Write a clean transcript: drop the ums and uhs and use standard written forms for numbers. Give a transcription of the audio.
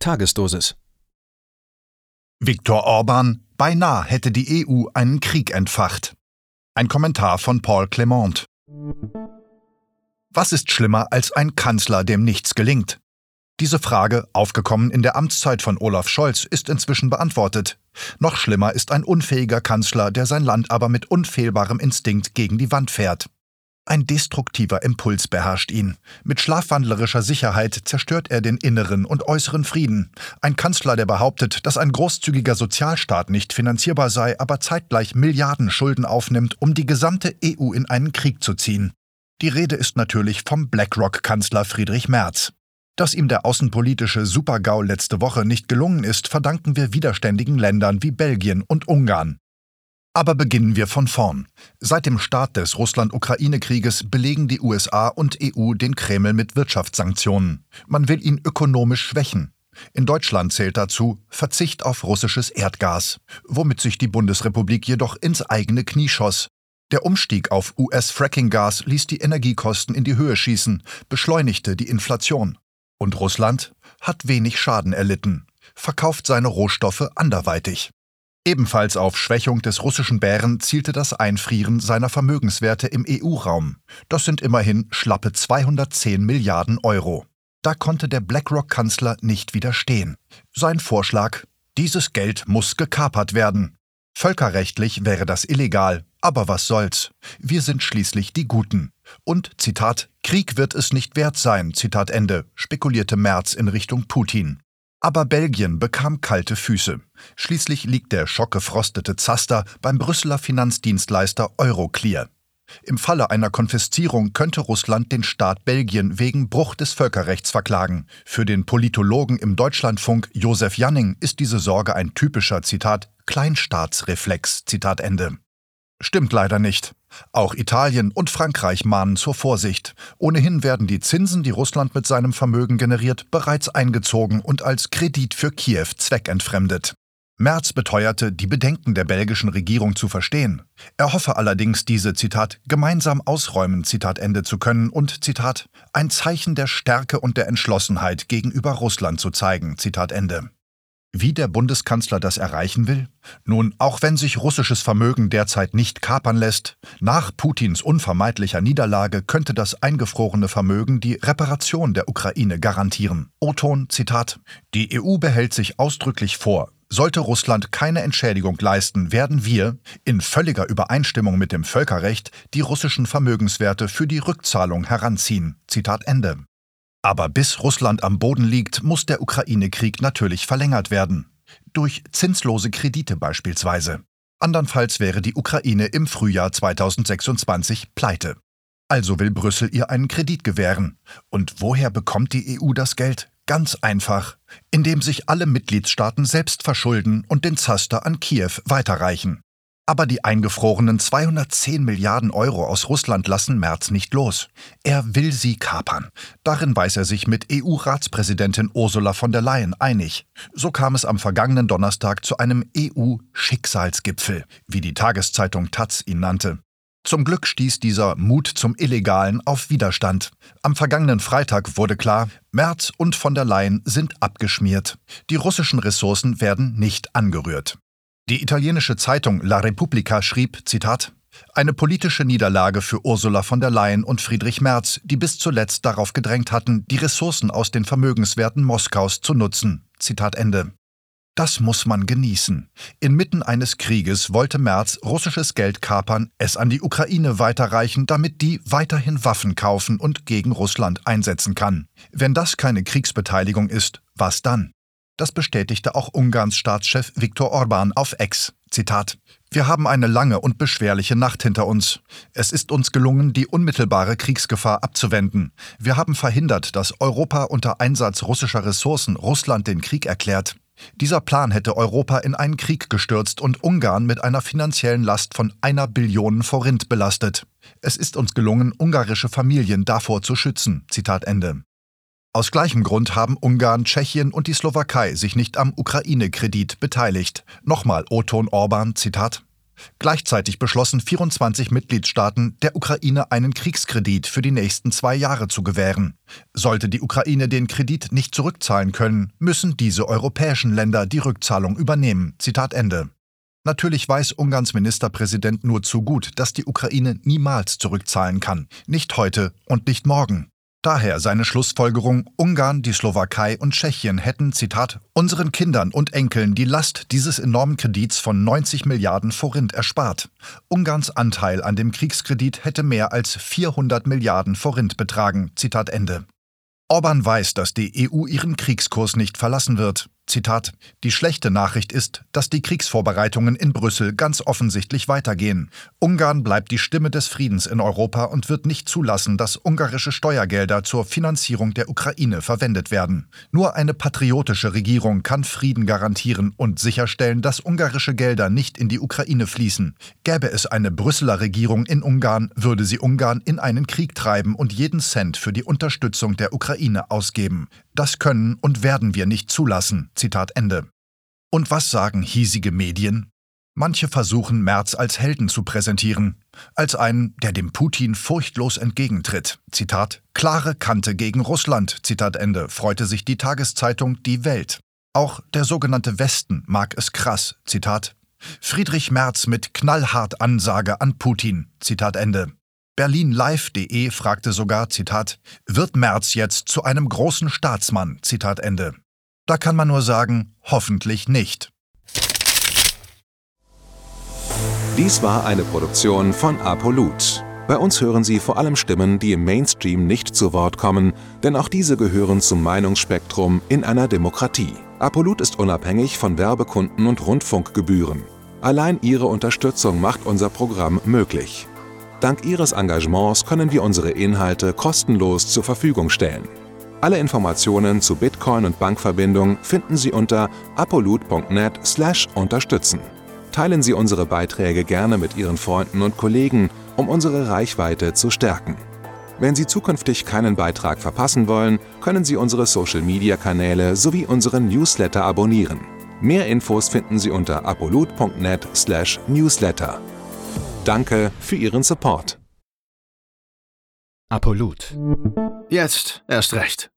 Tagesdosis. Viktor Orban: Beinahe hätte die EU einen Krieg entfacht. Ein Kommentar von Paul Clement. Was ist schlimmer als ein Kanzler, dem nichts gelingt? Diese Frage, aufgekommen in der Amtszeit von Olaf Scholz, ist inzwischen beantwortet. Noch schlimmer ist ein unfähiger Kanzler, der sein Land aber mit unfehlbarem Instinkt gegen die Wand fährt. Ein destruktiver Impuls beherrscht ihn. Mit schlafwandlerischer Sicherheit zerstört er den inneren und äußeren Frieden. Ein Kanzler, der behauptet, dass ein großzügiger Sozialstaat nicht finanzierbar sei, aber zeitgleich Milliarden Schulden aufnimmt, um die gesamte EU in einen Krieg zu ziehen. Die Rede ist natürlich vom BlackRock-Kanzler Friedrich Merz. Dass ihm der außenpolitische Super-GAU letzte Woche nicht gelungen ist, verdanken wir widerständigen Ländern wie Belgien und Ungarn. Aber beginnen wir von vorn. Seit dem Start des Russland-Ukraine-Krieges belegen die USA und EU den Kreml mit Wirtschaftssanktionen. Man will ihn ökonomisch schwächen. In Deutschland zählt dazu Verzicht auf russisches Erdgas, womit sich die Bundesrepublik jedoch ins eigene Knie schoss. Der Umstieg auf US-Fracking-Gas ließ die Energiekosten in die Höhe schießen, beschleunigte die Inflation. Und Russland hat wenig Schaden erlitten, verkauft seine Rohstoffe anderweitig. Ebenfalls auf Schwächung des russischen Bären zielte das Einfrieren seiner Vermögenswerte im EU-Raum. Das sind immerhin schlappe 210 Milliarden Euro. Da konnte der BlackRock-Kanzler nicht widerstehen. Sein Vorschlag: Dieses Geld muss gekapert werden. Völkerrechtlich wäre das illegal, aber was soll's? Wir sind schließlich die Guten. Und, Zitat, Krieg wird es nicht wert sein, Zitat Ende, spekulierte Merz in Richtung Putin. Aber Belgien bekam kalte Füße. Schließlich liegt der schockgefrostete Zaster beim Brüsseler Finanzdienstleister Euroclear. Im Falle einer Konfiszierung könnte Russland den Staat Belgien wegen Bruch des Völkerrechts verklagen. Für den Politologen im Deutschlandfunk Josef Janning ist diese Sorge ein typischer, Zitat, Kleinstaatsreflex, Zitat Ende. Stimmt leider nicht. Auch Italien und Frankreich mahnen zur Vorsicht. Ohnehin werden die Zinsen, die Russland mit seinem Vermögen generiert, bereits eingezogen und als Kredit für Kiew zweckentfremdet. Merz beteuerte, die Bedenken der belgischen Regierung zu verstehen. Er hoffe allerdings, diese, Zitat, gemeinsam ausräumen, Zitat Ende zu können und, Zitat, ein Zeichen der Stärke und der Entschlossenheit gegenüber Russland zu zeigen, Zitat Ende. Wie der Bundeskanzler das erreichen will? Nun, auch wenn sich russisches Vermögen derzeit nicht kapern lässt, nach Putins unvermeidlicher Niederlage könnte das eingefrorene Vermögen die Reparation der Ukraine garantieren. O-Ton, Zitat, die EU behält sich ausdrücklich vor, sollte Russland keine Entschädigung leisten, werden wir, in völliger Übereinstimmung mit dem Völkerrecht, die russischen Vermögenswerte für die Rückzahlung heranziehen. Zitat Ende. Aber bis Russland am Boden liegt, muss der Ukraine-Krieg natürlich verlängert werden. Durch zinslose Kredite beispielsweise. Andernfalls wäre die Ukraine im Frühjahr 2026 pleite. Also will Brüssel ihr einen Kredit gewähren. Und woher bekommt die EU das Geld? Ganz einfach, indem sich alle Mitgliedstaaten selbst verschulden und den Zaster an Kiew weiterreichen. Aber die eingefrorenen 210 Milliarden Euro aus Russland lassen Merz nicht los. Er will sie kapern. Darin weiß er sich mit EU-Ratspräsidentin Ursula von der Leyen einig. So kam es am vergangenen Donnerstag zu einem EU-Schicksalsgipfel, wie die Tageszeitung taz ihn nannte. Zum Glück stieß dieser Mut zum Illegalen auf Widerstand. Am vergangenen Freitag wurde klar, Merz und von der Leyen sind abgeschmiert. Die russischen Ressourcen werden nicht angerührt. Die italienische Zeitung La Repubblica schrieb, Zitat, eine politische Niederlage für Ursula von der Leyen und Friedrich Merz, die bis zuletzt darauf gedrängt hatten, die Ressourcen aus den Vermögenswerten Moskaus zu nutzen. Zitat Ende. Das muss man genießen. Inmitten eines Krieges wollte Merz russisches Geld kapern, es an die Ukraine weiterreichen, damit die weiterhin Waffen kaufen und gegen Russland einsetzen kann. Wenn das keine Kriegsbeteiligung ist, was dann? Das bestätigte auch Ungarns Staatschef Viktor Orban auf X. Zitat: Wir haben eine lange und beschwerliche Nacht hinter uns. Es ist uns gelungen, die unmittelbare Kriegsgefahr abzuwenden. Wir haben verhindert, dass Europa unter Einsatz russischer Ressourcen Russland den Krieg erklärt. Dieser Plan hätte Europa in einen Krieg gestürzt und Ungarn mit einer finanziellen Last von 1 Billion Forint belastet. Es ist uns gelungen, ungarische Familien davor zu schützen. Zitat Ende. Aus gleichem Grund haben Ungarn, Tschechien und die Slowakei sich nicht am Ukraine-Kredit beteiligt. Nochmal O-Ton Orban, Zitat: Gleichzeitig beschlossen 24 Mitgliedstaaten, der Ukraine einen Kriegskredit für die nächsten 2 Jahre zu gewähren. Sollte die Ukraine den Kredit nicht zurückzahlen können, müssen diese europäischen Länder die Rückzahlung übernehmen. Zitat Ende. Natürlich weiß Ungarns Ministerpräsident nur zu gut, dass die Ukraine niemals zurückzahlen kann. Nicht heute und nicht morgen. Daher seine Schlussfolgerung, Ungarn, die Slowakei und Tschechien hätten, Zitat, unseren Kindern und Enkeln die Last dieses enormen Kredits von 90 Milliarden Forint erspart. Ungarns Anteil an dem Kriegskredit hätte mehr als 400 Milliarden Forint betragen. Zitat Ende. Orbán weiß, dass die EU ihren Kriegskurs nicht verlassen wird. Zitat: Die schlechte Nachricht ist, dass die Kriegsvorbereitungen in Brüssel ganz offensichtlich weitergehen. Ungarn bleibt die Stimme des Friedens in Europa und wird nicht zulassen, dass ungarische Steuergelder zur Finanzierung der Ukraine verwendet werden. Nur eine patriotische Regierung kann Frieden garantieren und sicherstellen, dass ungarische Gelder nicht in die Ukraine fließen. Gäbe es eine Brüsseler Regierung in Ungarn, würde sie Ungarn in einen Krieg treiben und jeden Cent für die Unterstützung der Ukraine ausgeben. Das können und werden wir nicht zulassen. Zitat Ende. Und was sagen hiesige Medien? Manche versuchen, Merz als Helden zu präsentieren. Als einen, der dem Putin furchtlos entgegentritt. Zitat: klare Kante gegen Russland. Zitat Ende, freute sich die Tageszeitung Die Welt. Auch der sogenannte Westen mag es krass. Zitat: Friedrich Merz mit knallhart Ansage an Putin. Zitat Ende. BerlinLive.de fragte sogar, Zitat, wird Merz jetzt zu einem großen Staatsmann? Zitat Ende. Da kann man nur sagen, hoffentlich nicht. Dies war eine Produktion von Apolut. Bei uns hören Sie vor allem Stimmen, die im Mainstream nicht zu Wort kommen, denn auch diese gehören zum Meinungsspektrum in einer Demokratie. Apolut ist unabhängig von Werbekunden und Rundfunkgebühren. Allein Ihre Unterstützung macht unser Programm möglich. Dank Ihres Engagements können wir unsere Inhalte kostenlos zur Verfügung stellen. Alle Informationen zu Bitcoin und Bankverbindung finden Sie unter apolut.net/unterstützen. Teilen Sie unsere Beiträge gerne mit Ihren Freunden und Kollegen, um unsere Reichweite zu stärken. Wenn Sie zukünftig keinen Beitrag verpassen wollen, können Sie unsere Social-Media-Kanäle sowie unseren Newsletter abonnieren. Mehr Infos finden Sie unter apolut.net/newsletter. Danke für Ihren Support. Apolut. Jetzt erst recht.